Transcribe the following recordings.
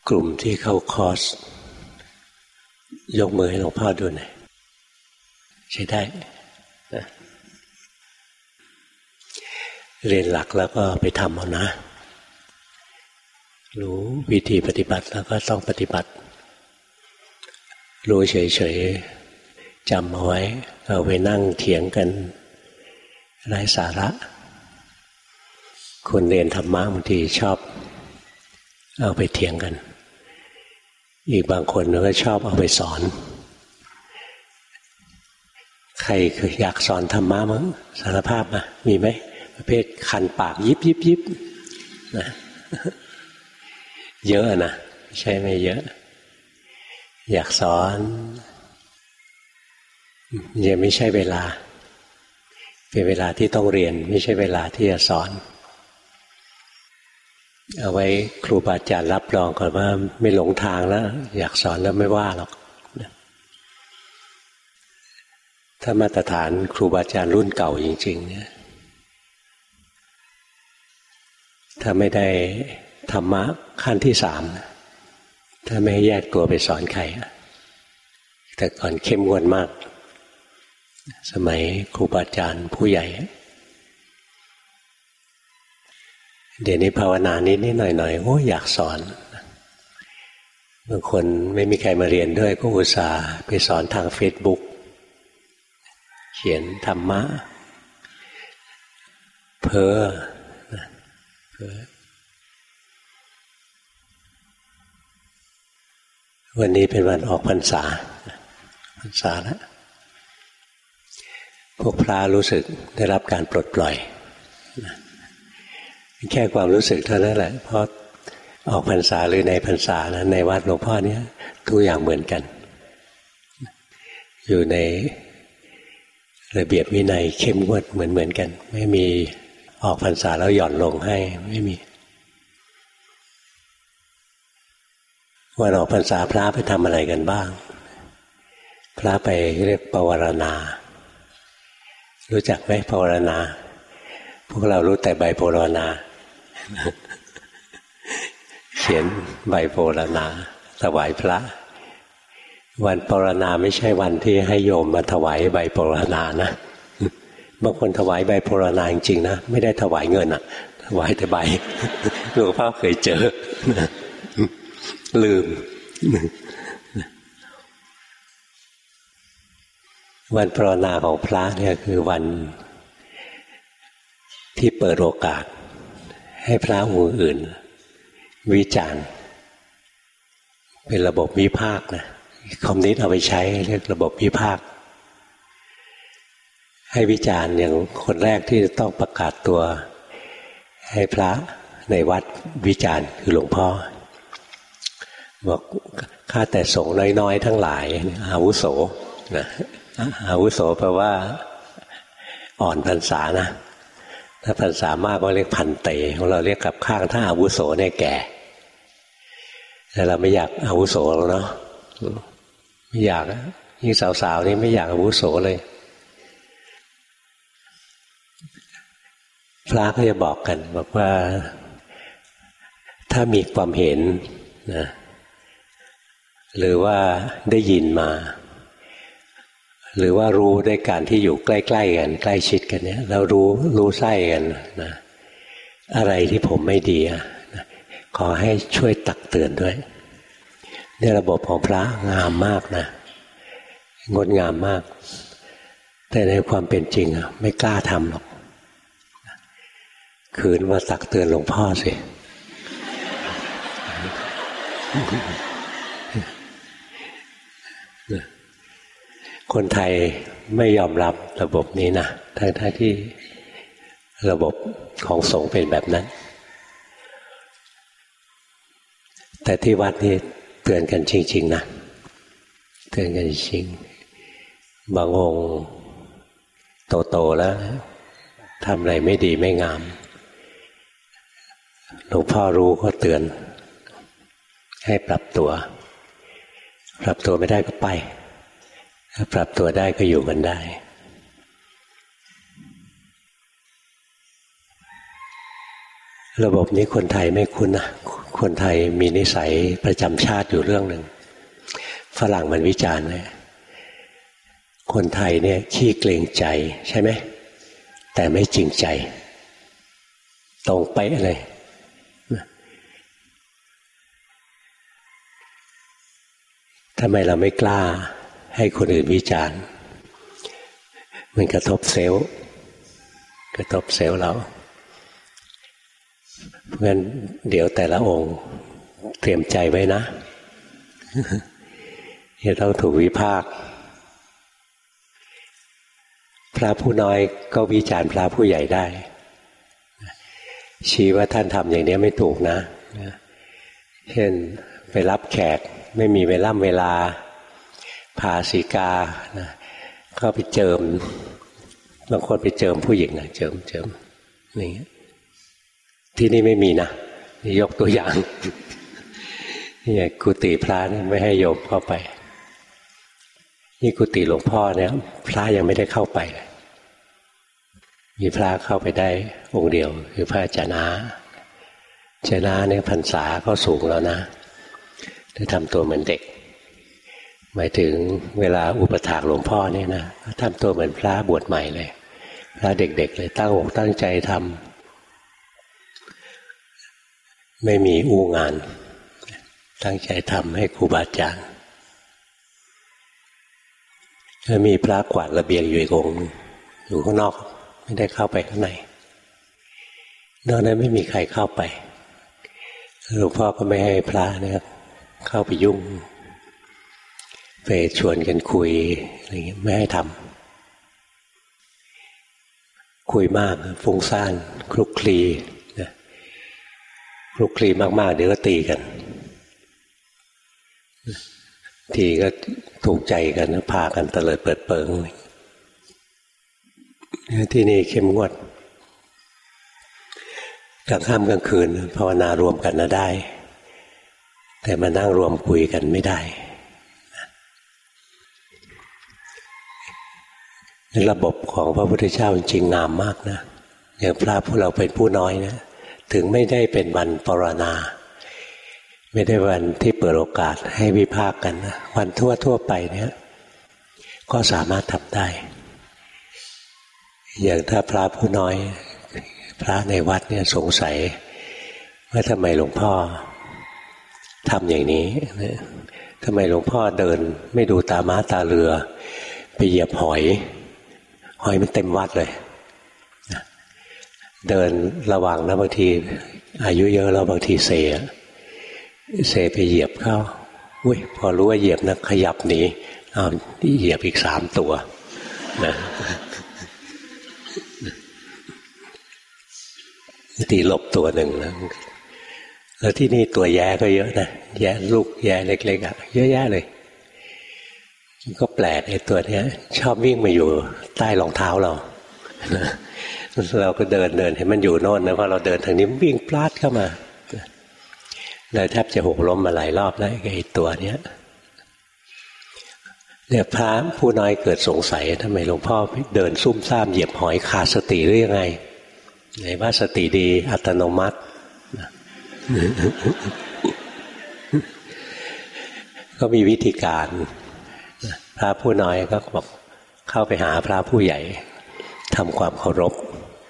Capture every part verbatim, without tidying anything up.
กลุ่มที่เข้าคอร์สยกมือให้หลวงพ่อดูหน่อยใช้ได้นะเรียนหลักแล้วก็ไปทำเอานะรู้วิธีปฏิบัติแล้วก็ต้องปฏิบัติรู้เฉยๆจำเอาไว้เอาไปนั่งเถียงกันไร้สาระคนเรียนธรรมะบางทีชอบเอาไปเถียงกันอีกบางคนก็ชอบเอาไปสอนใครคืออยากสอนธรรมะมั้งสารภาพมามีไหมประเภทคันปากยิบยิบยิบนะเยอะนะใช่ไหมเยอะอยากสอนยังไม่ใช่เวลาเป็นเวลาที่ต้องเรียนไม่ใช่เวลาที่จะสอนเอาไว้ครูบาอาจารย์รับรองก่อนว่าไม่หลงทางแล้วอยากสอนแล้วไม่ว่าหรอกถ้ามาตรฐานครูบาอาจารย์รุ่นเก่าจริงๆเนี่ยถ้าไม่ได้ธรรมะขั้นที่สามถ้าไม่แยกตัวไปสอนใครแต่ก่อนเข้มงวดมากสมัยครูบาอาจารย์ผู้ใหญ่เดี๋ยวนี้ภาวนานิดนิดหน่อยหน่อยโอ้อยากสอนบางคนไม่มีใครมาเรียนด้วยก็อุตส่าห์ไปสอนทางเฟซบุ๊กเขียนธรรมะเพ้อเพ้อวันนี้เป็นวันออกพรรษาพรรษาแล้วพวกพระรู้สึกได้รับการปลดปล่อยแค่ความรู้สึกเท่านั้นแหละเพราะออกพรรษาหรือในพรรษานะในวัดหลวงพ่อเนี้ยทุกอย่างเหมือนกันอยู่ในระเบียบวินัยเข้มงวดเหมือนเหมือนกันไม่มีออกพรรษาแล้วหย่อนลงให้ไม่มีวันออกพรรษาพระไปทำอะไรกันบ้างพระไปเรียกปวารณารู้จักไหมปวารณาพวกเรารู้แต่ใบโพลนาเขียนใบโพลนาถวายพระวันปวารณาไม่ใช่วันที่ให้โยมมาถวายใบโพลนานะบางคนถวายใบโพลนาจริงๆนะไม่ได้ถวายเงินอ่ะถวายแต่ใบหลวงพ่อเคยเจอลืมวันปวารณาของพระเนี่ยคือวันที่เปิดโอกาสให้พระองค์อื่นวิจารณ์เป็นระบบวิพากษ์นะคอมมิวนิสต์เอาไปใช้เรียกระบบวิพากษ์ให้วิจารณ์อย่างคนแรกที่ต้องประกาศตัวให้พระในวัดวิจารณ์คือหลวงพ่อบอกข้าแต่สงฆ์น้อยๆทั้งหลายอาวุโสนะอาวุโสแปลว่าอ่อนพรรษานะถ้าพรรษามากก็เรียกพันเตของเราเรียกกับข้างถ้าอาวุโสเนี่ยแก่แต่เราไม่อยากอาวุโสหรอกเนาะไม่อยากยิ่งสาวๆนี่ไม่อยากอาวุโสเลยพระก็จะบอกกันบอกว่าถ้ามีความเห็นนะหรือว่าได้ยินมาหรือว่ารู้ด้วยการที่อยู่ใกล้ๆกันใกล้ชิดกันเนี่ยเรารู้รู้ไส้กันนะอะไรที่ผมไม่ดีนะขอให้ช่วยตักเตือนด้วยเนี่ยระบบของพระงามมากนะงดงามมากแต่ในความเป็นจริงอะไม่กล้าทำหรอกคืนมาตักเตือนหลวงพ่อสิคนไทยไม่ยอมรับระบบนี้นะทั้งๆที่ระบบของสงฆ์เป็นแบบนั้นแต่ที่วัดนี้เตือนกันจริงๆนะเตือนกันจริงบางองค์โตๆแล้วทำอะไรไม่ดีไม่งามหลวงพ่อรู้ก็เตือนให้ปรับตัวปรับตัวไม่ได้ก็ไปถ้าปรับตัวได้ก็อยู่กันได้ ระบบนี้คนไทยไม่คุ้นนะคนไทยมีนิสัยประจำชาติอยู่เรื่องหนึ่งฝรั่งมันวิจารณ์นะคนไทยเนี่ยขี้เกรงใจใช่ไหมแต่ไม่จริงใจตรงไปเลยทำไมเราไม่กล้าให้คนอื่นวิจารณ์มันกระทบเซลล์กระทบเซลล์เราเพราะงั้นเดี๋ยวแต่ละองค์เตรียมใจไว้นะจะต้องถูกวิพากษ์พระผู้น้อยก็วิจารณ์พระผู้ใหญ่ได้ชี้ว่าท่านทำอย่างนี้ไม่ถูกนะเช่นไปรับแขกไม่มีเวลาเวลาพาสีกานะก็ไปเจิมบางคนไปเจิมผู้หญิงนะเจิมเจิมนี่ที่นี่ไม่มีนะนี่ยกตัวอย่างนี่กุฏิพระนี่ไม่ให้โยมเข้าไปนี่กุฏิหลวงพ่อเนี่ยพระยังไม่ได้เข้าไปเลยมีพระเข้าไปได้องค์เดียวคือพระจานะจานะเนี่ยพรรษาก็สูงแล้วนะได้ทำตัวเหมือนเด็กหมายถึงเวลาอุปถากหลวงพ่อเนี่ยนะทำตัวเหมือนพระบวชใหม่เลยพระเด็กๆเลยตั้งอกตั้งใจทำไม่มีอู้งานตั้งใจทำให้ครูบาอาจารย์ถ้ามีพระกวาดระเบียงอยู่อีกองค์อยู่ข้างนอกไม่ได้เข้าไปข้างในนอกนั้นไม่มีใครเข้าไปหลวงพ่อก็ไม่ให้พระเนี่ยเข้าไปยุ่งไปชวนกันคุยอะไรเงี้ยไม่ให้ทำคุยมากฟุ้งซ่านคลุกคลีนะคลุกคลีมากๆเดี๋ยวก็ตีกันทีก็ถูกใจกันพากันเตลิดเปิดเปิงที่นี่เข้มงวดกลางค่ำกลางคืนภาวนารวมกันนะได้แต่มานั่งรวมคุยกันไม่ได้ระบบของพระพุทธเจ้าจริงงามมากนะอย่างพระพวกเราเป็นผู้น้อยนะถึงไม่ได้เป็นวันปรณาไม่ได้วันที่เปิดโอกาสให้วิพากษ์กันนะวันทั่วทั่วไปเนี่ยก็สามารถทำได้อย่างถ้าพระผู้น้อยพระในวัดเนี่ยสงสัยว่าทำไมหลวงพ่อทำอย่างนี้ทำไมหลวงพ่อเดินไม่ดูตาม้าตาเรือไปเหยียบหอยหอยมันเต็มวัดเลยเดินระวังนะบางทีอายุเยอะแล้วบางทีเสเสไปเหยียบเข้าอุ้ยพอรู้ว่าเหยียบนะขยับหนีอ้าวเหยียบอีกสามตัวนะตีหลบตัวหนึ่งนะแล้วที่นี่ตัวแย่ก็เยอะนะแย่ลูกแย่เล็กๆอ่ะเยอะแยะเลยก็แปลกไอ้ตัวเนี้ยชอบวิ่งมาอยู่ใต้รองเท้าเราเราก็เดินเดินเห็นมันอยู่โน่นนะพอเราเดินทางนี้วิ่งพลาดเข้ามาเลยแทบจะหกล้มมาหลายรอบแล้วไอ้ตัวเนี้ยเนี่ยพระผู้น้อยเกิดสงสัยทำไมหลวงพ่อเดินซุ่มซ่ามเหยียบหอยขาดสติหรือยังไงไหนว่าสติดีอัตโนมัติก็มีวิธีการพระผู้น้อยก็บอกเข้าไปหาพระผู้ใหญ่ทำความเคารพ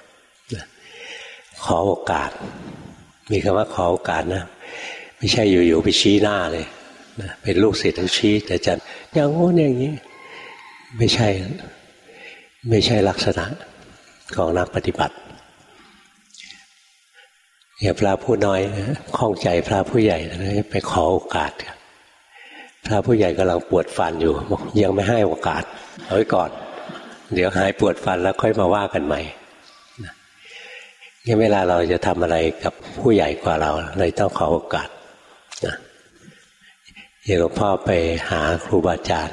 ขอโอกาสมีคำว่าขอโอกาสนะไม่ใช่อยู่ๆไปชี้หน้าเลยนะเป็นลูกศิษย์ต้องชี้แต่จะอย่างโน้นอย่างนี้ไม่ใช่ไม่ใช่ลักษณะของนักปฏิบัติอย่างพระผู้น้อยข้องใจพระผู้ใหญ่ไปขอโอกาสพระผู้ใหญ่กำลังปวดฟันอยู่บอกยังไม่ให้โอกาสเอาไว้ก่อนเดี๋ยวหายปวดฟันแล้วค่อยมาว่ากันใหม่งั้นเวลาเราจะทำอะไรกับผู้ใหญ่กว่าเราเลยต้องขอโอกาสนะอย่างหลวงพ่อไปหาครูบาอาจารย์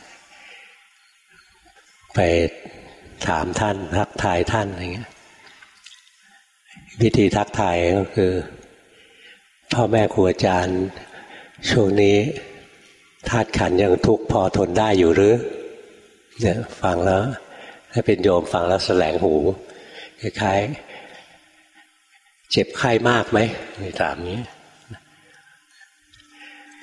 ไปถามท่านทักทายท่านอะไรเงี้ยวิธีทักทายก็คือพ่อแม่ครูอาจารย์ช่วงนี้ธาตุขันธ์ยังทุกข์พอทนได้อยู่หรือเนี่ยฟังแล้วถ้าเป็นโยมฟังแล้วแสลงหูคล้ายๆเจ็บไข้มากไหมถามนี้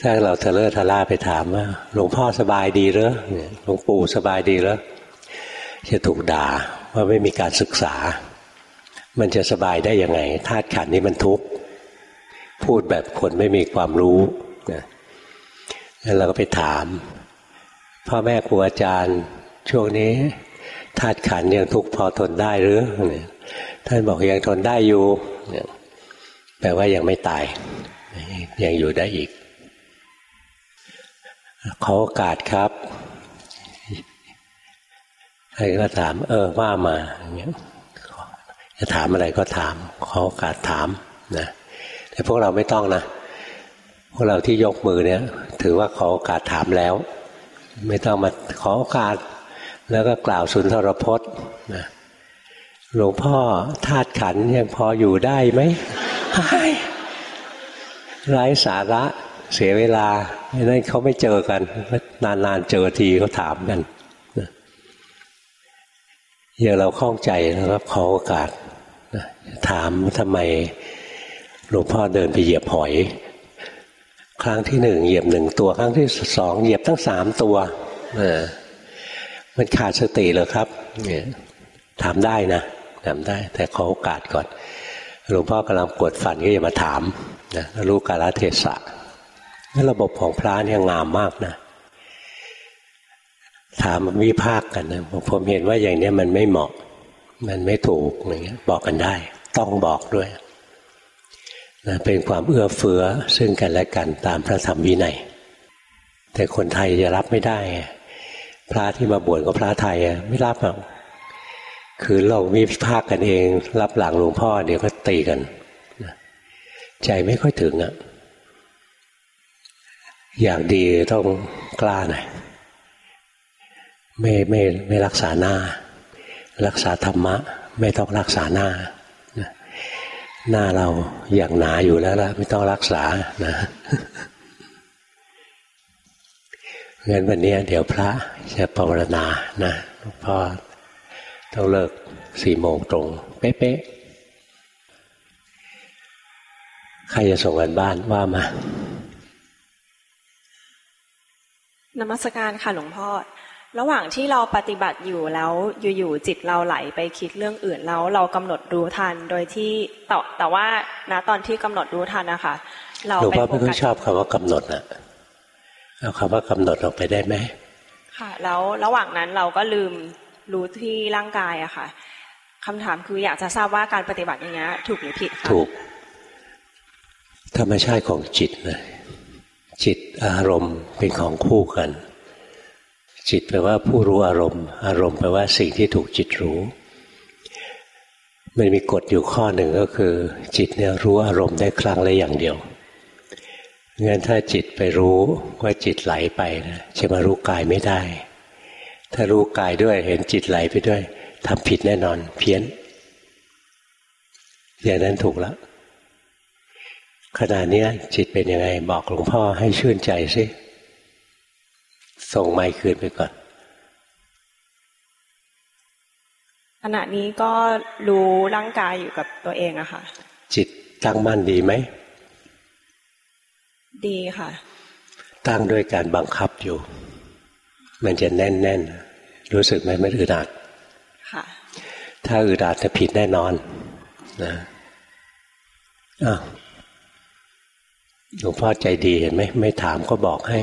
ถ้าเราทะเลาะทะล่าไปถามว่าหลวงพ่อสบายดีเหรอหลวงปู่สบายดีเหรอจะถูกด่าว่าไม่มีการศึกษามันจะสบายได้ยังไงธาตุขันธ์นี้มันทุกข์พูดแบบคนไม่มีความรู้นะแล้วเราก็ไปถามพ่อแม่ครูอาจารย์ช่วงนี้ธาตุขันธ์ยังทุกข์พอทนได้หรือท่านบอกยังทนได้อยู่แปลว่ายังไม่ตายยังอยู่ได้อีกขอโอกาสครับใครก็ถามเออว่ามาอย่างเงี้ยจะถามอะไรก็ถามขอโอกาสถามนะแต่พวกเราไม่ต้องนะพวกเราที่ยกมือเนี่ยถือว่าขอโอกาสถามแล้วไม่ต้องมาขอโอกาสแล้วก็กล่าวสุนทรพจน์นะหลวงพ่อธาตุขันธ์ยังพออยู่ได้ไหมไร้สาระเสียเวลาไม่นั้นเขาไม่เจอกันนานๆเจอทีเขาถามกันอย่างเราข้องใจแล้วก็ขอโอกาสถามทำไมหลวงพ่อเดินไปเหยียบหอยครั้งที่หนึ่งเหยียบหนึ่งตัวครั้งที่สองเหยียบตั้งสามตัวมันขาดสติเหรอครับถามได้นะถามได้แต่ขอโอกาสก่อนหลวงพ่อกำลังปวดฟันก็อย่ามาถามนะรู้กาลเทศะนั่นระบบของพระเนี่ยงามมากนะถามวิพากษ์กันนะผมเห็นว่าอย่างนี้มันไม่เหมาะมันไม่ถูกอย่างเงี้ยบอกกันได้ต้องบอกด้วยนะเป็นความเอื้อเฟื้อซึ่งกันและกันตามพระธรรมวินัยแต่คนไทยจะรับไม่ได้พระที่มาบวชกับพระไทยไม่รับหรอกคือเราวิพากษ์กันเองรับหลังหลวงพ่อเดี๋ยวก็ตีกันใจไม่ค่อยถึงอ่ะอย่างดีต้องกล้าหน่อยไม่ไม่ไม่รักษาหน้ารักษาธรรมะไม่ต้องรักษาหน้าหน้าเราอย่างหนาอยู่แล้วล่ะไม่ต้องรักษานะงั้นวันนี้เดี๋ยวพระจะภาวนานะหลวงพ่อต้องเลิกสี่โมงตรงเป๊ะๆใครจะส่งกันบ้านว่ามานมัสการค่ะหลวงพ่อระหว่างที่เราปฏิบัติอยู่แล้วอยู่ๆจิตเราไหลไปคิดเรื่องอื่นแล้วเรากำหนดรู้ทันโดยที่แต่แต่ว่าณตอนที่กำหนดรู้ทันนะคะเราไปโฟกัสหลวงพ่อไม่ค่อยชอบคำว่ากำหนดนะเอาคำว่ากำหนดออกไปได้ไหมค่ะแล้วระหว่างนั้นเราก็ลืมรู้ที่ร่างกายอะค่ะคำถามคืออยากจะทราบว่าการปฏิบัติอย่างนี้ถูกหรือผิดคะถูกธรรมชาติของจิตนะจิตอารมณ์เป็นของคู่กันจิตแปลว่าผู้รู้อารมณ์อารมณ์แปลว่าสิ่งที่ถูกจิตรู้มันมีกฎอยู่ข้อหนึ่งก็คือจิตเนี่ยรู้อารมณ์ได้ครั้งละอย่างเดียวงั้นถ้าจิตไปรู้ว่าจิตไหลไปนะจะมารู้กายไม่ได้ถ้ารู้กายด้วยเห็นจิตไหลไปด้วยทำผิดแน่นอนเพี้ยนอย่างนั้นถูกแล้วขณะนี้จิตเป็นยังไงบอกหลวงพ่อให้ชื่นใจสิส่งไมค์คืนไปก่อนขณะนี้ก็รู้ร่างกายอยู่กับตัวเองอะค่ะจิตตั้งมั่นดีไหมดีค่ะตั้งด้วยการบังคับอยู่มันจะแน่นๆรู้สึกไหมไม่อึดอัดค่ะถ้าอึดอัดจะผิดแน่นอนนะอ้าวหลวงพ่อใจดีเห็นไหมไม่ถามก็บอกให้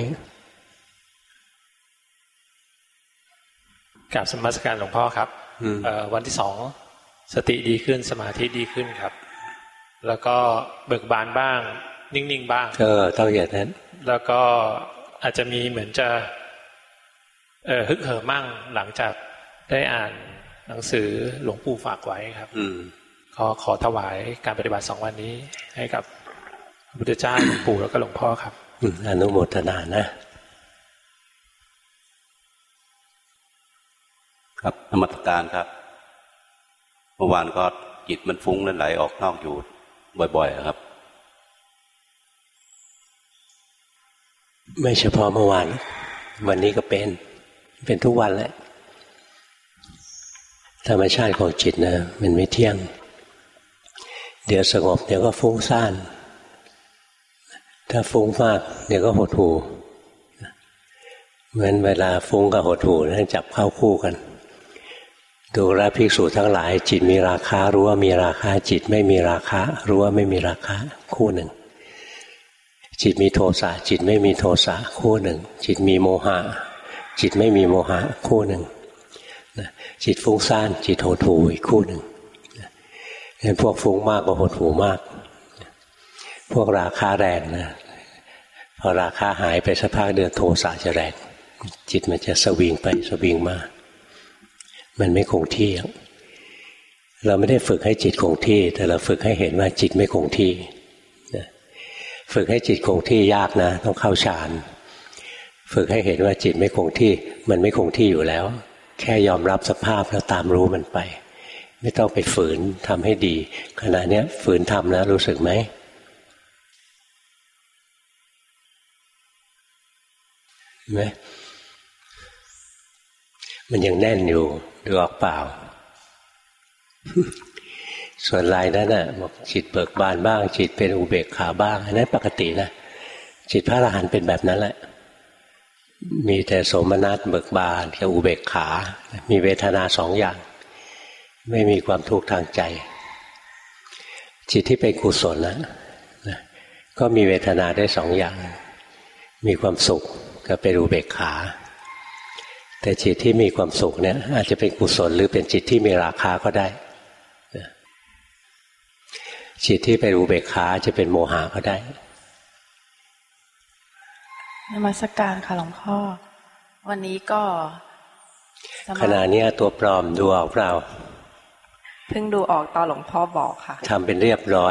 กราบสมัสการหลวงพ่อครับวันที่สองสติดีขึ้นสมาธิดีขึ้นครับแล้วก็เบิกบานบ้างนิ่งๆบ้างเออต้องอย่างนั้นแล้วก็อาจจะมีเหมือนจะเออฮึกเหิมมั่งหลังจากได้อ่านหนังสือหลวงปู่ฝากไว้ครับขอขอถวายการปฏิบัติสองวันนี้ให้กับพระพุทธเจ้าหลวงปู่แล้วก็หลวงพ่อครับอนุโมทนานะครับนมัสการครับเมื่อวานก็จิตมันฟุ้งและไหลออกนอกอยู่บ่อยๆครับไม่เฉพาะเมื่อวานวันนี้ก็เป็นเป็นทุกวันแหละธรรมชาติของจิตนะมันไม่เที่ยงเดี๋ยวสงบเดี๋ยวก็ฟุ้งซ่านถ้าฟุ้งมากเดี๋ยวก็หดหู่เหมือนเวลาฟุ้งกับหดหู่นั่นจับเข้าคู่กันดูแลภิกษุทั้งหลายจิตมีราคะรู้ว่ามีราคะจิตไม่มีราคะรู้ว่าไม่มีราคะคู่หนึ่งจิตมีโทสะจิตไม่มีโทสะคู่หนึ่งจิตมีโมหะจิตไม่มีโมหะคู่หนึ่งจิตฟุ้งซ่านจิตหดหู่อีกคู่หนึ่งเห็นพวกฟุ้งมากก็หดหู่มากพวกราคะแรงนะพอราคะหายไปสักพักเดือนโทสะจะแรงจิตมันจะสวิงไปสวิงมามันไม่คงที่เราไม่ได้ฝึกให้จิตคงที่แต่เราฝึกให้เห็นว่าจิตไม่คงที่ฝึกให้จิตคงที่ยากนะต้องเข้าฌานฝึกให้เห็นว่าจิตไม่คงที่มันไม่คงที่อยู่แล้วแค่ยอมรับสภาพแล้วตามรู้มันไปไม่ต้องไปฝืนทำให้ดีขณะนี้ฝืนทำนะรู้สึกไหมเห็นไหมมันยังแน่นอยู่ดูออกเปล่า ส่วนลายนั้นน่ะบอกจิตเบิกบานบ้างจิตเป็นอุเบกขาบ้างอันนั้นปกตินะจิตพระอรหันต์เป็นแบบนั้นแหละมีแต่โสมนัสเบิกบานกับอุเบกขามีเวทนาสองอย่างไม่มีความทุกข์ทางใจจิตที่เป็นกุศลนะก็มีเวทนาได้สองอย่างมีความสุขกับเป็นอุเบกขาแต่จิตที่มีความสุขเนี่ยอาจจะเป็นกุศลหรือเป็นจิตที่มีราคะก็ได้จิตที่เป็นอุเบกขาจะเป็นโมหะก็ได้นมัสการค่ะหลวงพ่อวันนี้ก็ขณะนี้ตัวปลอมดูออกเปล่าเพิ่งดูออกตอนหลวงพ่อบอกค่ะทำเป็นเรียบร้อย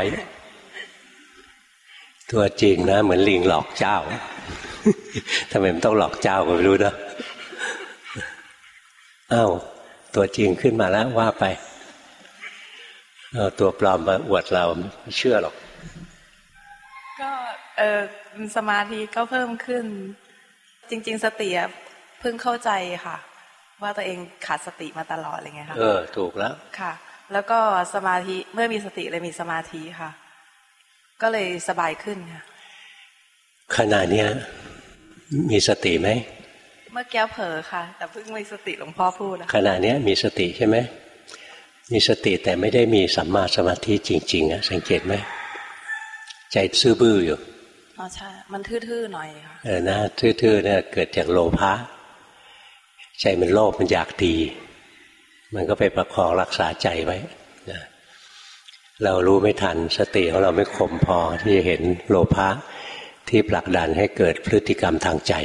ตัวจริงนะเหมือนลิงหลอกเจ้าทำไมมันต้องหลอกเจ้าก็ไม่รู้นะอ้าวตัวจริงขึ้นมาแล้วว่าไปเอาตัวปลอมมาอวดเราไม่เชื่อหรอกก็เออสมาธิก็เพิ่มขึ้นจริงๆสติเพิ่งเข้าใจค่ะว่าตัวเองขาดสติมาตลอดอะไรเงี้ยค่ะเออถูกแล้วค่ะแล้วก็สมาธิเมื่อมีสติเลยมีสมาธิค่ะก็เลยสบายขึ้นค่ะขณะเนี้ยมีสติไหมเมื่อกี้เผลอค่ะแต่เพิ่งมีสติหลวงพ่อพูดนะขณะเนี้ยมีสติใช่ไหมมีสติแต่ไม่ได้มีสัมมาสมาธิจริงๆอ่ะสังเกตไหมใจซื่อบื้ออยู่อ๋อใช่มันทื่อๆหน่อยค่ะเออนะทื่อๆเนี่ยเกิดจากโลภะใจมันโลภมันอยากดีมันก็ไปประคองรักษาใจไว้นะเรารู้ไม่ทันสติของเราไม่คมพอที่จะเห็นโลภะที่ผลักดันให้เกิดพฤติกรรมทางใจ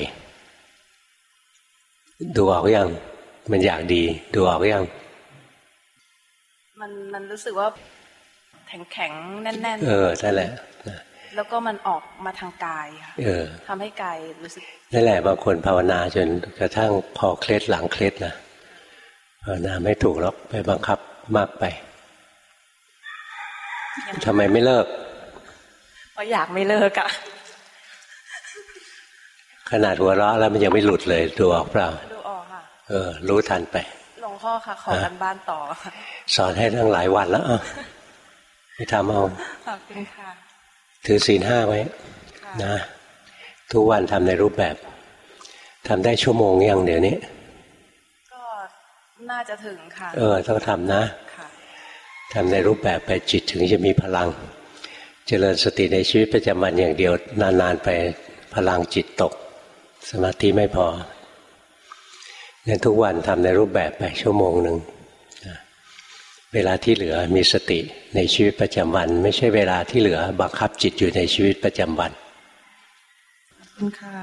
ดูออกยังมันอยากดีดูออกยังมันมันรู้สึกว่าแข็งแข็งแน่นๆเออนั่นแหละแล้วก็มันออกมาทางกายค่ะเออทำให้กายรู้สึกนั่นแหละบางคนภาวนาจนกระทั่งคอเคล็ดหลังเคล็ดนะภาวนาไม่ถูกหรอกไปบังคับมากไปทำไมไม่เลิกเพราะอยากไม่เลิกอะขนาดหัวเราะแล้วมันยังไม่หลุดเลยดูออกเปล่าดูออกค่ะเออรู้ทันไปหลวงพ่อค่ะขอกันบ้านต่อสอนให้ตั้งหลายวันแล้วอ่ะไม่ทำเอาขอบคุณค่ะถือศีลห้าไว้นะทุกวันทำในรูปแบบทำได้ชั่วโมงยังเดี๋ยวนี้ก็น่าจะถึงค่ะเออต้องทำนะทำในรูปแบบไปจิตถึงจะมีพลังเจริญสติในชีวิตประจำวันอย่างเดียวนานๆไปพลังจิตตกสมาธิไม่พองั้นทุกวันทำในรูปแบบไปชั่วโมงหนึ่งเวลาที่เหลือมีสติในชีวิตประจำวันไม่ใช่เวลาที่เหลือบังคับจิตอยู่ในชีวิตประจำวันขอบคุณค่ะ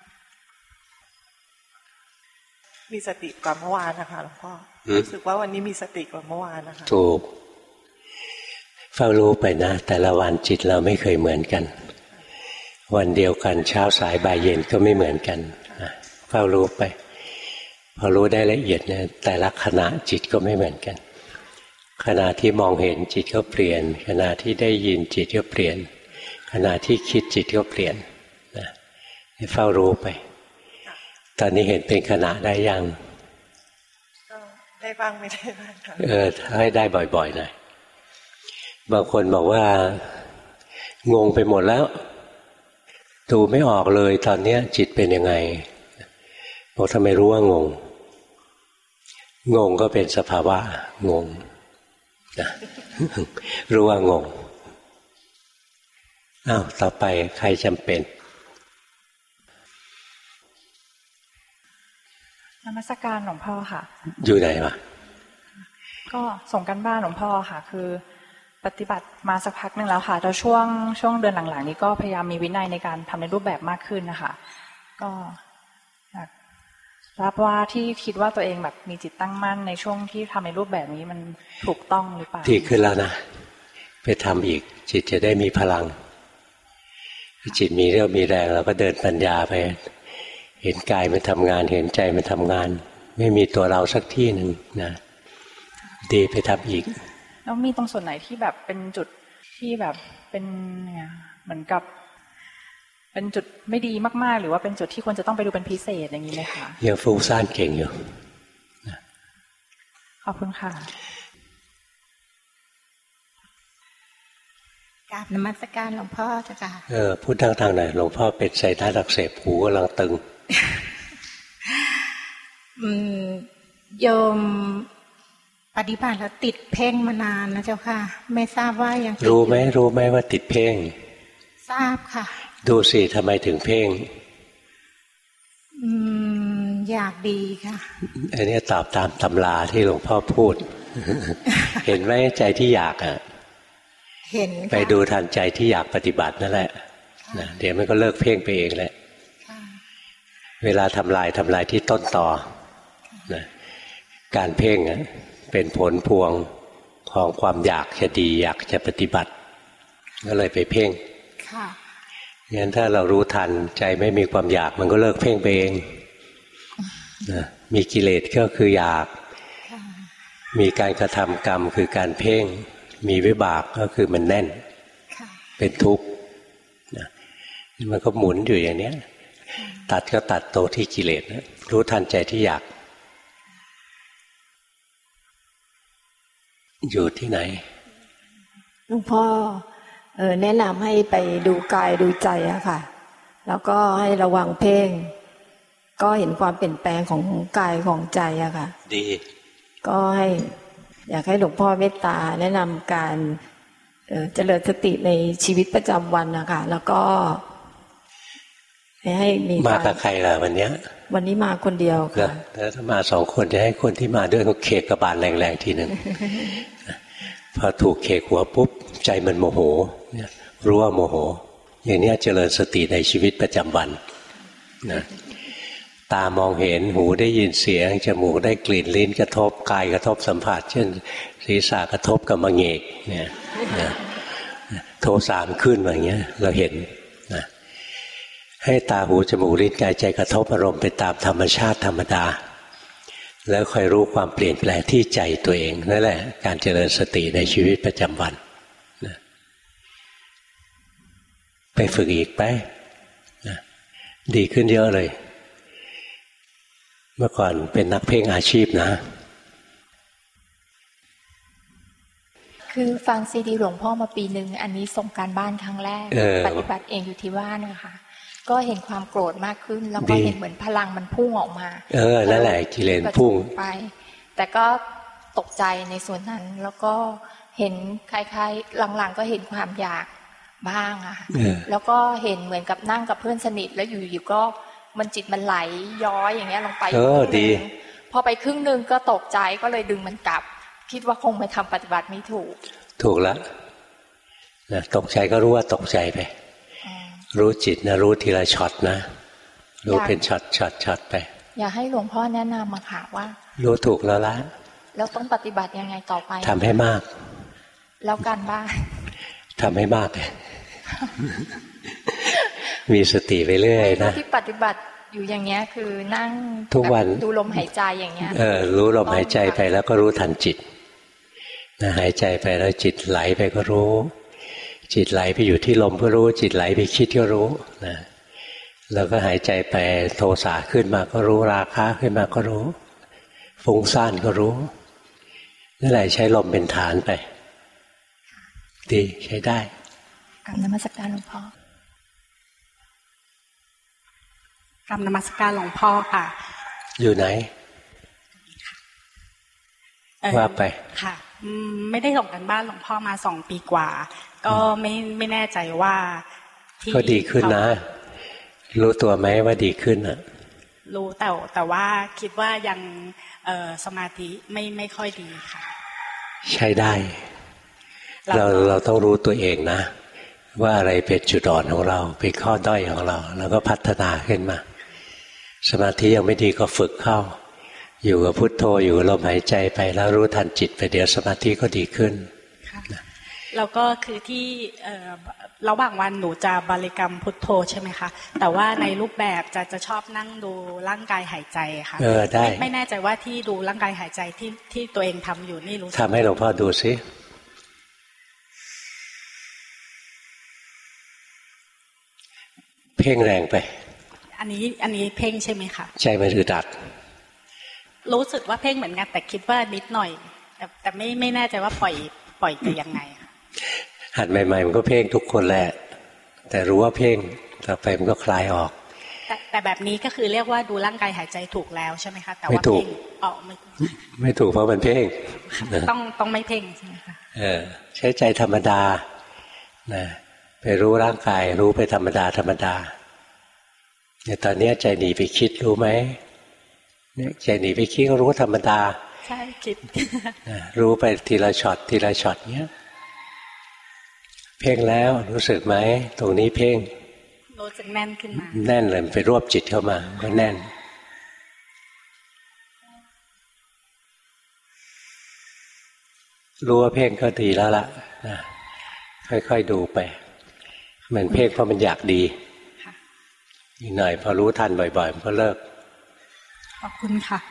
มีสติกว่าเมื่อวานนะคะหลวงพ่อรู้สึกว่าวันนี้มีสติกว่าเมื่อวานนะคะถูกเฝ้ารู้ไปนะแต่ละวันจิตเราไม่เคยเหมือนกันวันเดียวกันเช้าสายบ่ายเย็นก็ไม่เหมือนกันเฝ้ารู้ไปพอรู้ได้ละเอียดเนี่ยแต่ละขณะจิตก็ไม่เหมือนกันขณะที่มองเห็นจิตก็เปลี่ยนขณะที่ได้ยินจิตก็เปลี่ยนขณะที่คิดจิตก็เปลี่ยนนะให้เฝ้ารู้ไปตอนนี้เห็นเป็นขณะได้ยังได้บ้างไม่ได้บ้างเออให้ได้บ่อยๆหน่อยบางคนบอกว่างงไปหมดแล้วดูไม่ออกเลยตอนเนี้ยจิตเป็นยังไงบอกทำไมรู้ว่างงงงก็เป็นสภาวะงงนะรู้ว่างงอ้าวต่อไปใครจำเป็นนมัสการหลวงพ่อค่ะอยู่ไหนวะก็ส่งกันบ้านหลวงพ่อค่ะคือปฏิบัติมาสักพักนึงแล้วค่ะแต่ช่วงช่วงเดือนหลังๆนี้ก็พยายามมีวินัยในการทำในรูปแบบมากขึ้นนะคะก็รับว่าที่คิดว่าตัวเองแบบมีจิตตั้งมั่นในช่วงที่ทำในรูปแบบนี้มันถูกต้องหรือเปล่าดีขึ้นแล้วนะไปทำอีกจิตจะได้มีพลังจิตมีเรี่ยวมีแรงเราก็เดินปัญญาไปเห็นกายมันทำงานเห็นใจมันทำงานไม่มีตัวเราสักที่หนึ่งนะดีไปทำอีกแล้วมีตรงส่วนไหนที่แบบเป็นจุดที่แบบเป็นเนี่ยเหมือนกับเป็นจุดไม่ดีมากๆหรือว่าเป็นจุดที่ควรจะต้องไปดูเป็นพิเศษอย่างนี้ไหมคะยังฟุ้งซ่านเก่งอยู่ขอบคุณค่ะกราบนมัสการหลวงพ่อเจ้าค่ะเออพูดทางทางไหนหลวงพ่อเป็นไซนัสอักเสบหูกำลังตึงอืมโยมปฏิบัติแล้วติดเพ่งมานานนะเจ้าค่ะไม่ทราบว่ายังรู้ไหมรู้ไหมว่าติดเพ่งทราบค่ะดูสิทำไมถึงเพ่งอืมอยากดีค่ะอันนี้ตอบตามตำราที่หลวงพ่อพูด เห็นไหมใจที่อยากอ่ะเห็นไปดูทันใจที่อยากปฏิบัตินั่นแหละนะเดี๋ยวมันก็เลิกเพ่งไปเองแหละเวลาทำลายทำลายที่ต้นตอนะการเพ่งเป็นผลพวงของความอยากจะดีอยากจะปฏิบัติก็เลยไปเพ่งค่ะงั้นถ้าเรารู้ทันใจไม่มีความอยากมันก็เลิกเพ่งไปเองนะมีกิเลสก็คืออยากมีการกระทำกรรมคือการเพ่งมีวิบากก็คือมันแน่นเป็นทุกข์นะมันก็หมุนอยู่อย่างนี้ตัดก็ตัดโตที่กิเลสนะรู้ทันใจที่อยากอยู่ที่ไหนหลวงพ่อเออแนะนำให้ไปดูกายดูใจอะค่ะแล้วก็ให้ระวังเพ่งก็เห็นความเปลี่ยนแปลงของกายของใจอะค่ะดีก็ให้อยากให้หลวงพ่อเมตตาแนะนำการเจริญสติในชีวิตประจำวันนะคะแล้วก็ให้มีมากับใครล่ะวันนี้วันนี้มาคนเดียวค่ะแล้วถ้ามาสองคนจะให้คนที่มาด้วยเขาเขกกระบาลแรงๆทีหนึ่งพอถูกเขกหัวปุ๊บใจมันโมโหรู้ว่าโมโหอย่างนี้เจริญสติในชีวิตประจำวันนะตามองเห็นหูได้ยินเสียงจมูกได้กลิ่นลิ้นกระทบกายกระทบสัมผัสเช่นศีรษะกระทบกับมะเงกเนี่ยโทสะขึ้นอย่างเงี้ยเราเห็นนะให้ตาหูจมูกลิ้นกายใจกระทบอารมณ์ไปตามธรรมชาติธรรมดาแล้วค่อยรู้ความเปลี่ยนแปลงที่ใจตัวเองนั่นแหละการเจริญสติในชีวิตประจำวันนะไปฝึกอีกไปนะดีขึ้นเยอะเลยเมื่อก่อนเป็นนักเพ่งอาชีพนะคือฟังซีดีหลวงพ่อมาปีหนึ่งอันนี้ส่งการบ้านครั้งแรกปฏิบัติเองอยู่ที่บ้านนะคะก็เห็นความโกรธมากขึ้นแล้วก็เห็นเหมือนพลังมันพุ่งออกมาเออนั่นแหละกิเลสพุ่งไปแต่ก็ตกใจในส่วนนั้นแล้วก็เห็นคล้ายๆหลังๆก็เห็นความอยากบ้างอะแล้วก็เห็นเหมือนกับนั่งกับเพื่อนสนิทแล้วอยู่ๆก็มันจิตมันไหลย้อยอย่างเงี้ยลงไปเออดีพอไปครึ่งนึงก็ตกใจก็เลยดึงมันกลับคิดว่าคงไปทำปฏิบัติไม่ถูกถูกแล้วนะตกใจก็รู้ว่าตกใจไปรู้จิตนะรู้ทีละช็อตนะรู้เป็นช็อตช็อตช็อตไปอยากให้หลวงพ่อแนะนำมาค่ะว่ารู้ถูกแล้วละแล้วต้องปฏิบัติยังไงต่อไปทำให้มากแล้วการบ้านทำให้มากมีสติไปเรื่อยนะที่ปฏิบัติอยู่อย่างเงี้ยคือนั่งทุกวันดูลมหายใจอย่างเงี้ยเออรู้ลมหายใจไปแล้วก็รู้ทันจิตนะหายใจไปแล้วจิตไหลไปก็รู้จิตไหลไปอยู่ที่ลมก็รู้จิตไหลไปคิดก็รู้นะแล้วก็หายใจไปโทสะขึ้นมาก็รู้ราคะขึ้นมาก็รู้ฟุ้งซ่านก็รู้นั่นแหละใช้ลมเป็นฐานไปดีใช้ได้กราบนมัสการหลวงพ่อรรมนมัสการหลวงพ่อค่ะอยู่ไหนว่าไปค่ะไม่ได้ส่งกันบ้านหลวงพ่อมาสองปีกว่าก็ไม่ไม่แน่ใจว่าก็ดีขึ้นนะรู้ตัวไหมว่าดีขึ้นอ่ะรู้แต่แต่ว่าคิดว่ายังสมาธิไม่ไม่ค่อยดีค่ะใช่ได้เราเราต้องรู้ตัวเองนะว่าอะไรเป็นจุดอ่อนของเราเป็นข้อด้อยของเราแล้วก็พัฒนาขึ้นมาสมาธิยังไม่ดีก็ฝึกเข้าอยู่กับพุทโธอยู่กับลมหายใจไปแล้วรู้ทันจิตไปเดี๋ยวสมาธิก็ดีขึ้นแล้วก็คือที่ระหว่างวันหนูจะบริกรรมพุทโธใช่ไหมคะแต่ว่าในรูปแบบจะจะชอบนั่งดูร่างกายหายใจค่ะเออได้ไม่แน่ใจว่าที่ดูร่างกายหายใจที่ที่ตัวเองทำอยู่นี่รู้ทำให้หลวงพ่อดูสิเพ่งแรงไปอันนี้อันนี้เพ่งใช่ไหมคะใช่มันอึดอัดรู้สึกว่าเพ่งเหมือนกันแต่คิดว่านิดหน่อยแต่แต่ไม่ไม่แน่ใจว่าปล่อยปล่อยจะยังไงค่ะหัดใหม่ๆมันก็เพ่งทุกคนแหละแต่รู้ว่าเพ่งต่อไปมันก็คลายออกแต่แต่แบบนี้ก็คือเรียกว่าดูร่างกายหายใจถูกแล้วใช่ไหมคะแต่ว่าเพ่งอ๋อไม่ไม่ถูกเพราะมันเพ่งต้องต้องไม่เพ่งใช่ไหมคะเออใช้ใจธรรมดานะไปรู้ร่างกายรู้ไปธรรมดาธรรมดาเนี่ยตอนนี้ใจหนีไปคิดรู้ไหมเนี่ยใจหนีไปคิดก็รู้ธรรมดาใช่คิดรู้ไปทีละช็อตทีละช็อตเนี้ยเพ่งแล้วรู้สึกไหมตรงนี้เพ่งรู้สึกแน่นขึ้นมาแน่นเลยไปรวบจิตเข้ามาก็แน่นรู้ว่าเพ่งก็ดีแล้วล่ะนะค่อยๆดูไปเหมือนเพ่งเพราะมันอยากดีอีกหน่อยพอรู้ทันบ่อยๆมันก็เลิกขอบคุณค่ะ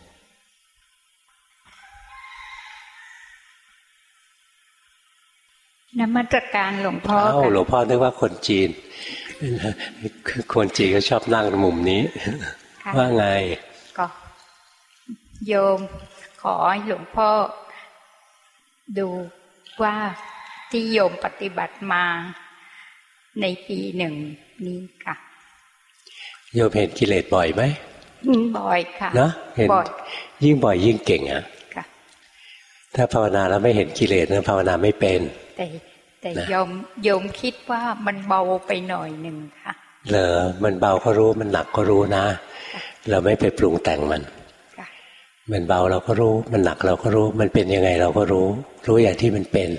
นมัสการหลวงพ่อค่ะหลวงพ่อนึกว่าคนจีนคนจีนก็ชอบนั่งมุมนี้ว่าไงก็โยมขอให้หลวงพ่อดูว่าที่โยมปฏิบัติมาในปีหนึ่งนี้ค่ะโยมเห็นกิเลสบ่อยไหมบ่อยค่ะเนาะเห็นยิ่งบ่อยยิ่งเก่งอ่ะถ้าภาวนาแล้วไม่เห็นกิเลสนั้นภาวนาไม่เป็นแต่แต่โยมโยมคิดว่ามันเบาไปหน่อยหนึ่งค่ะเหรอมันเบาก็รู้มันหนักก็รู้นะเราไม่ไปปรุงแต่งมันมันเบาเราก็รู้มันหนักเราก็รู้มันเป็นยังไงเราก็รู้รู้อย่างที่มันเป็น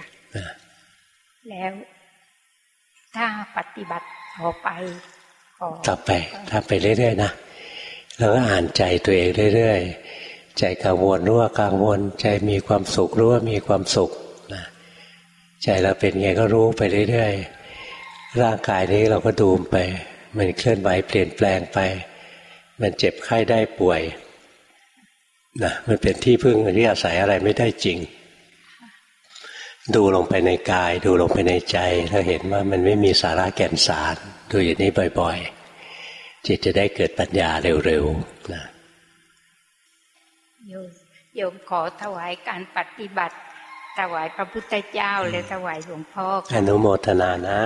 แล้วถ้าปฏิบัติต่อไปต่อไปทำไปเรื่อยๆนะแล้วก็อ่านใจตัวเองเรื่อยๆใจกังวลรู้ว่ากังวลใจมีความสุขรู้ว่ามีความสุขนะใจเราเป็นไงก็รู้ไปเรื่อยๆร่างกายนี้เราก็ดูไปมันเคลื่อนไหวเปลี่ยนแปลงไปมันเจ็บไข้ได้ป่วยนะมันเป็นที่พึ่งที่อาศัยอะไรไม่ได้จริงดูลงไปในกายดูลงไปในใจถ้าเห็นว่ามันไม่มีสาระแก่นสารดูอย่างนี้บ่อยๆจิตจะได้เกิดปัญญาเร็วๆนะโยมโยมขอถวายการปฏิบัติถวายพระพุทธเจ้าและถวายหลวงพ่ออนุโมทนานะ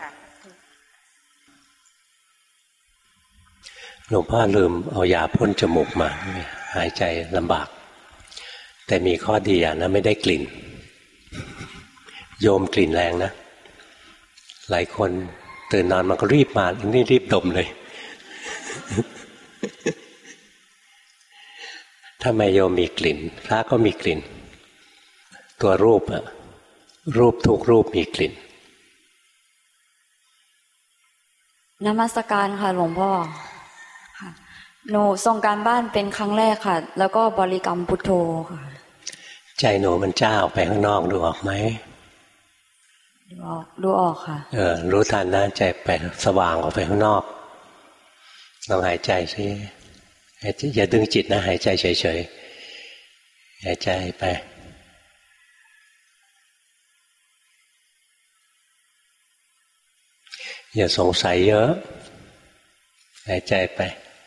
หลวงพ่อลืมเอายาพ่นจมูกมาหายใจลำบากแต่มีข้อดีอย่างนะไม่ได้กลิ่นโยมกลิ่นแรงนะหลายคนตื่นนอนมันก็รีบมานี่รีบดมเลยถ้าไม่โยมมีกลิ่นพระก็มีกลิ่นตัวรูปอะรูปทุกรูปมีกลิ่นนมัสการค่ะหลวงพ่อค่ะหนูส่งการบ้านเป็นครั้งแรกค่ะแล้วก็บริกรรมพุทโธค่ะใจหนูมันจ้าออกไปข้างนอกดูออกไหมดูออกดูออกค่ะเออรู้ทันนะใจไปสว่างออกไปข้างนอกลองหายใจสิอย่าดึงจิตนะหายใจเฉยๆหายใจไปอย่าสงสัยเยอะหายใจไป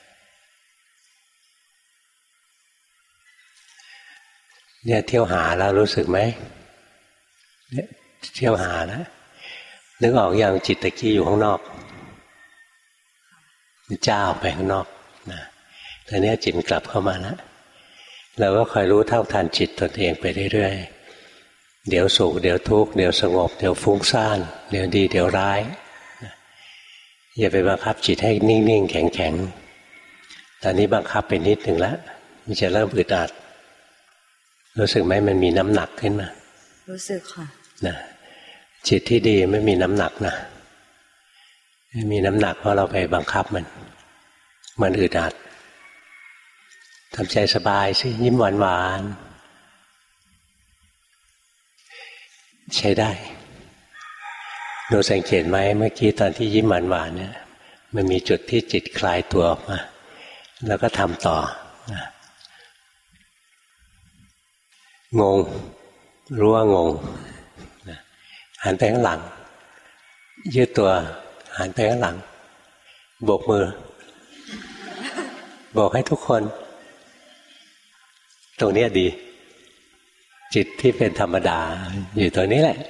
เนี่ยเที่ยวหาแล้วรู้สึกไหมเนี่ยเที่ยวหานะนึกออกอย่างจิตตะกี้อยู่ข้างนอกมันจ้าออกไปข้างนอกนะตอนนี้จิตกลับเข้ามาแล้วเราก็คอยรู้เท่าทันจิตตนเองไปเรื่อยๆเดี๋ยวสุขเดี๋ยวทุกข์เดี๋ยวสงบเดี๋ยวฟุ้งซ่านเดี๋ยวดีเดี๋ยวร้ายอย่าไปบังคับจิตให้นิ่งๆแข็งๆตอนนี้บังคับไปนิดหนึ่งแล้วมันจะเริ่มอึดอัดรู้สึกไหมมันมีน้ำหนักขึ้นมารู้สึกค่ะนะจิตที่ดีไม่มีน้ำหนักนะไม่มีน้ำหนักเพราะเราไปบังคับมันมันอึดอัดทำใจสบายสิยิ้มหวานๆใช้ได้เราสังเกตไหมเมื่อกี้ตอนที่ยิ้มหวานๆเนี่ยมันมีจุดที่จิตคลายตัวออกมาแล้วก็ทำต่อนะงงรู้ว่างงนะหันไปข้างหลังยืดตัวหันไปข้างหลังโบกมือบอกให้ทุกคนตรงนี้ดีจิตที่เป็นธรรมดาอยู่ตรงนี้แหละ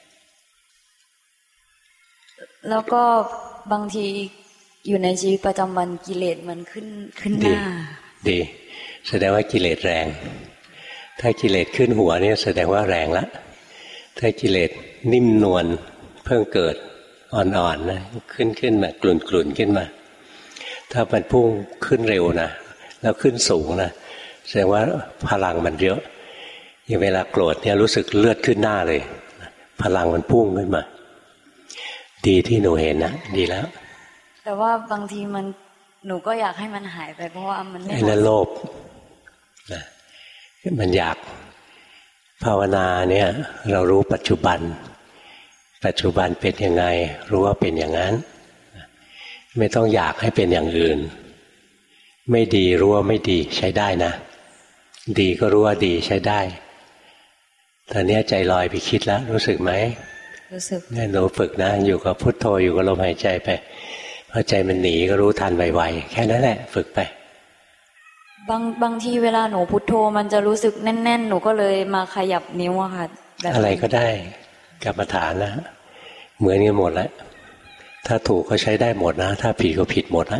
แล้วก็บางทีอยู่ในชีวิตประจำวันกิเลสมันขึ้นขึ้นหน้าดีแสดงว่ากิเลสแรงถ้ากิเลสขึ้นหัวเนี่ยแสดงว่าแรงแล้วถ้ากิเลสนิ่มนวลเพิ่งเกิดอ่อนๆนะขึ้นขึ้นมากลุ่นกลุ่นขึ้นมาถ้ามันพุ่งขึ้นเร็วนะแล้วขึ้นสูงนะแสดงว่าพลังมันเยอะอย่างเวลาโกรธเนี่ยรู้สึกเลือดขึ้นหน้าเลยพลังมันพุ่งขึ้นมาดีที่หนูเห็นนะดีแล้วแต่ว่าบางทีมันหนูก็อยากให้มันหายไปเพราะว่ามันไม่ไอ้นั่นโลภนะมันอยากภาวนาเนี่ยเรารู้ปัจจุบันปัจจุบันเป็นยังไงรู้ว่าเป็นอย่างนั้นไม่ต้องอยากให้เป็นอย่างอื่นไม่ดีรู้ว่าไม่ดีใช้ได้นะดีก็รู้ว่าดีใช้ได้ตอนนี้ใจลอยไปคิดแล้วรู้สึกไหมรู้สึกเนี่ยหนูฝึกนะอยู่กับพุทโธอยู่กับลมหายใจไปพอใจมันหนีก็รู้ทันไวๆแค่นั้นแหละฝึกไปบางบางทีเวลาหนูพุทโธมันจะรู้สึกแน่นๆหนูก็เลยมาขยับนิ้วอะค่ะอะไรก็ได้กรรมฐานนะเหมือนกันหมดแล้วถ้าถูกก็ใช้ได้หมดนะถ้าผิดก็ผิดหมดแล้ว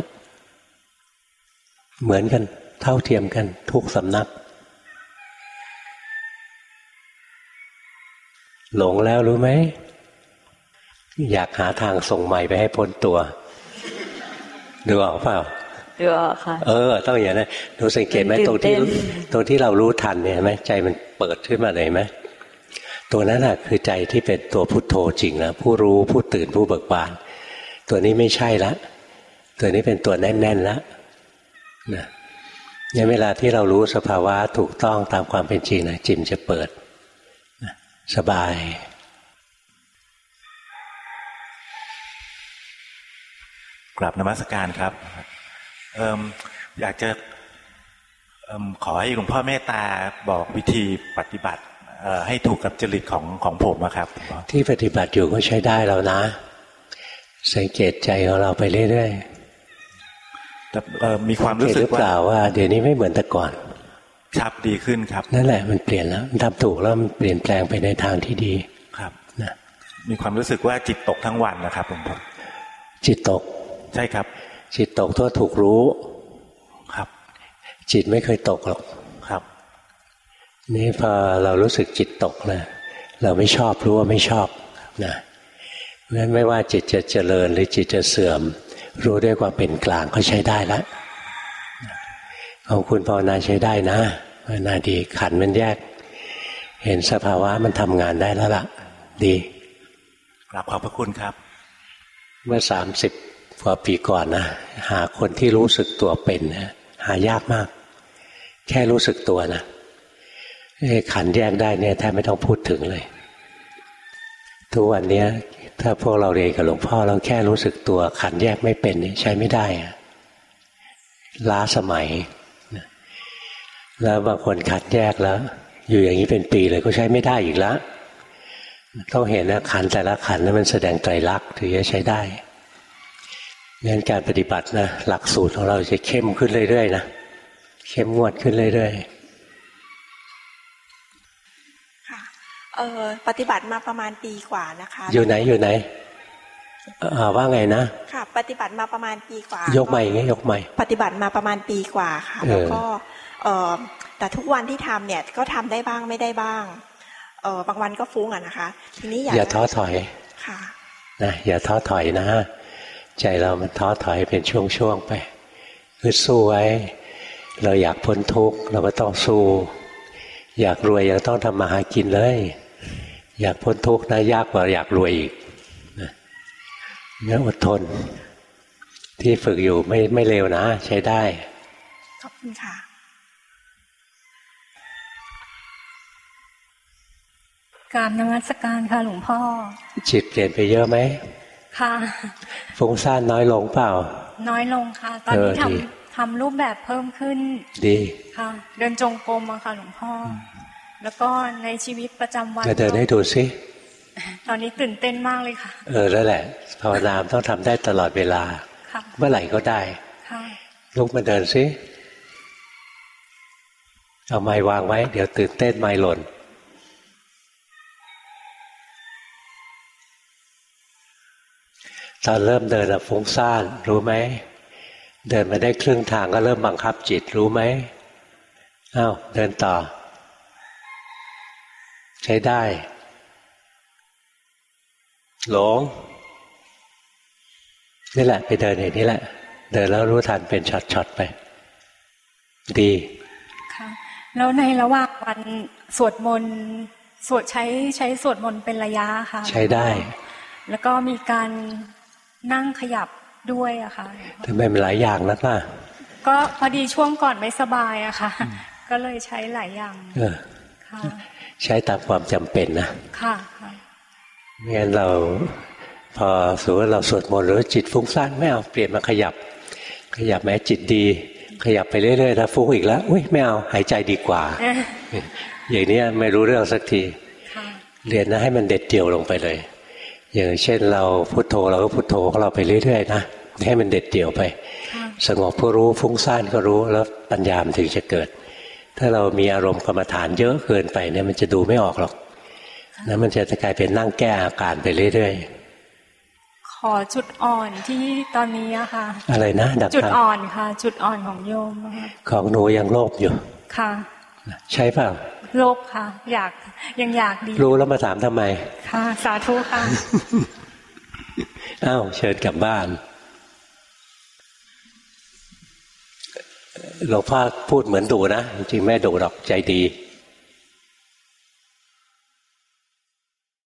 เหมือนกันเท่าเทียมกันทุกสำนักหลงแล้วรู้ไหมอยากหาทางส่งใหม่ไปให้พ้นตัวดูออกเปล่าดูออกค่ะเออต้องอย่างนั้นดูสังเกตไหมตรงที่ตรงที่เรารู้ทันเนี่ยไหมใจมันเปิดขึ้นมาเลยไหมตัวนั้นน่ะคือใจที่เป็นตัวพุทโธจริงนะผู้รู้ผู้ตื่นผู้เบิกบานตัวนี้ไม่ใช่ละตัวนี้เป็นตัวแน่นๆแล้วนะในเวลาที่เรารู้สภาวะถูกต้องตามความเป็นจริงนะจิตจะเปิดนะสบายกราบนมัสการครับเอ่ออยากจะเอ่อขอให้หลวงพ่อเมตตาบอกวิธีปฏิบัติเอ่อให้ถูกกับจริตของของผมนะครับที่ปฏิบัติอยู่ก็ใช้ได้แล้วนะสังเกตใจของเราไปเรื่อยๆแต่เอ่อมีความรู้สึกว่าว่าเดี๋ยวนี้ไม่เหมือนแต่ก่อนครับดีขึ้นครับนั่นแหละมันเปลี่ยนแล้วมันทำถูกแล้วมันเปลี่ยนแปลงไปในทางที่ดีครับนะมีความรู้สึกว่าจิตตกทั้งวันนะครับหลวงพ่อจิตตกใช่ครับจิตตกทั่วถูกรู้ครับจิตไม่เคยตกหรอกครับนี่พอเรารู้สึกจิตตกนะเราไม่ชอบรู้ว่าไม่ชอบนะเพราะฉะนั้นไม่ว่าจิตจะเจริญหรือจิตจะเสื่อมรู้ด้วยความเป็นกลางก็ใช้ได้แล้วของคุณภาวนาใช้ได้นะภาวนาดีขันมันแยกเห็นสภาวะมันทำงานได้แล้วล่ะดีกราบขอบพระคุณครับเมื่อสามสิบกว่าปีก่อนนะหาคนที่รู้สึกตัวเป็นนะหายากมากแค่รู้สึกตัวนะขันแยกได้เนี่ยแทบไม่ต้องพูดถึงเลยทุกวันนี้ถ้าพวกเราเรียนกับหลวงพ่อเราแค่รู้สึกตัวขันแยกไม่เป็นใช้ไม่ได้ล้าสมัยแล้วบางคนขันแยกแล้วอยู่อย่างนี้เป็นปีเลยก็ใช้ไม่ได้อีกแล้วต้องเห็นนะขันแต่ละขันนั้นมันแสดงไตรลักษณ์ถึงจะใช้ได้งั้นการปฏิบัตินะหลักสูตรของเราจะเข้มขึ้นเรื่อยๆนะเข้มงวดขึ้นเรื่อยๆค่ะเออปฏิบัติมาประมาณปีกว่านะคะอยู่ไหนอยู่ไหนอ่าว่าไงนะค่ะปฏิบัติมาประมาณปีกว่ายกใหม่ไงยกใหม่ปฏิบัติมาประมาณปีกว่าค่ะแล้วก็เออแต่ทุกวันที่ทำเนี่ยก็ทำได้บ้างไม่ได้บ้างเออบางวันก็ฟุ้งอ่ะนะคะทีนี้อย่าท้อถอยค่ะนะอย่าท้อถอยนะใจเรามันท้อถอยเป็นช่วงๆไปคือสู้ไว้เราอยากพ้นทุกข์เราก็ต้องสู้อยากรวยยังต้องทำมาหากินเลยอยากพ้นทุกข์นะยากกว่าอยากรวยอีกนะงั้นอดทนที่ฝึกอยู่ไม่ไม่เร็วนะใช้ได้ขอบคุณค่ะกราบนมัสการค่ะหลวงพ่อจิตเปลี่ยนไปเยอะไหมค่ะฟุ้งซ่านน้อยลงเปล่าน้อยลงค่ะตอนนี้ทำทำรูปแบบเพิ่มขึ้นดีค่ะเดินจงกรมอะค่ะหลวงพ่อแล้วก็ในชีวิตประจำวันจะเดินให้ดูสิตอนนี้ตื่นเต้นมากเลยค่ะเออแล้วแหละภาวนาต้องทำได้ตลอดเวลาเมื่อไหร่ก็ได้ลุกมาเดินสิเอาไม้วางไว้เดี๋ยวตื่นเต้นไม้หล่นตอนเริ่มเดินอะฟุ้งซ่านรู้ไหมเดินมาได้ครึ่งทางก็เริ่มบังคับจิตรู้ไหมอ้าวเดินต่อใช้ได้หลงนี่แหละไปเดินอย่างนี้แหละเดินแล้วรู้ทันเป็นช็อตๆไปดีค่ะแล้วในระหว่างวันสวดมนต์สวดใช้ใช้สวดมนต์เป็นระยะค่ะใช้ได้แล้วก็มีการนั่งขยับด้วยอะค่ะทำไมมันหลายอย่างนักล่ะก็พอดีช่วงก่อนไม่สบายอะค่ะก็เลยใช้หลายอย่างเออค่ะใช้ตามความจำเป็นนะค่ะค่ะไม่งั้นเราพอสมมติเราสวดมนต์หรือจิตฟุ้งซ่านไม่เอาเปลี่ยนมาขยับขยับแม้จิตดีขยับไปเรื่อยๆถ้าฟุ้งอีกแล้วอุ้ยไม่เอาหายใจดีกว่าอย่างนี้ไม่รู้เรื่องสักทีเรียนนะให้มันเด็ดเดี่ยวลงไปเลยอย่างเช่นเราพุทโธเราก็พุทโธของเราไปเรื่อยๆนะให้มันเด็ดเดี่ยวไปสงบก็รู้ฟุ้งซ่านก็รู้แล้วปัญญามันถึงจะเกิดถ้าเรามีอารมณ์กรรมฐานเยอะเกินไปเนี่ยมันจะดูไม่ออกหรอกแล้วมันจะกลายเป็นนั่งแก้อาการไปเรื่อยๆขอจุดอ่อนที่ตอนนี้อะค่ะอะไรนะดับจุดอ่อนค่ะจุดอ่อนของโยมของหนูยังโลภอยู่ค่ะใช่เปล่าโลภค่ะอยากยังอยากดีรู้แล้วมาถามทำไมค่ะสาธุค่ะอ้าวเชิญกลับบ้านหลวงพ่อพูดเหมือนดุนะจริงๆแม่ดุหรอกใจดี